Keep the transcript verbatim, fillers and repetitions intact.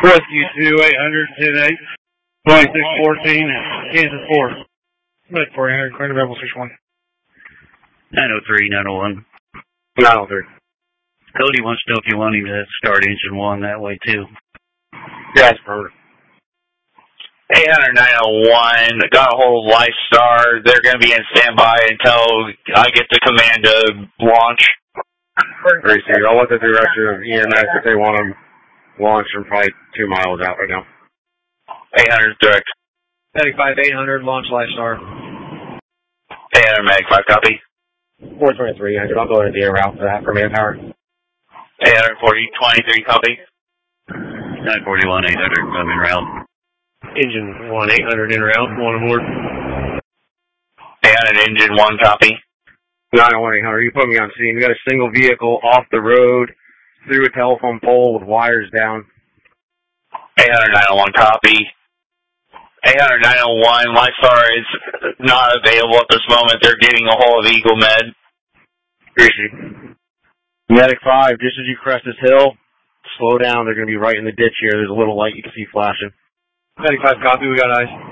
Rescue two, eight hundred, ten eight, twenty-six fourteen, Kansas four. Medic four eight hundred, clear to Rebel six one. nine oh three, nine oh one. nine oh three. Cody wants to know if you want him to start engine one that way too. Yeah, it's perfect. eight hundred, nine oh one, got a hold of Lifestar. They're going to be in standby until I get the command to launch. Very soon. I'll let the direction of E M S if they want them launched from probably two miles out right now. eight hundred direct. Medic five, eight hundred, launch Lifestar. eight hundred, Medic five, copy. four twenty-three, I'll go ahead and be en route for that for manpower. eight hundred forty, twenty-three, copy. nine forty-one, eight hundred, I'm en route. Engine one, eight hundred en route, one aboard. eight hundred, engine one, copy. nine oh one, eight hundred, you put me on scene. We got a single vehicle off the road through a telephone pole with wires down. eight hundred, nine oh one, copy. eight hundred, nine oh one, Lifestar is not available at this moment. They're getting a hold of Eagle Med. Appreciate it. Medic five, just as you crest this hill, slow down. They're going to be right in the ditch here. There's a little light you can see flashing. Medic five, copy, we got eyes.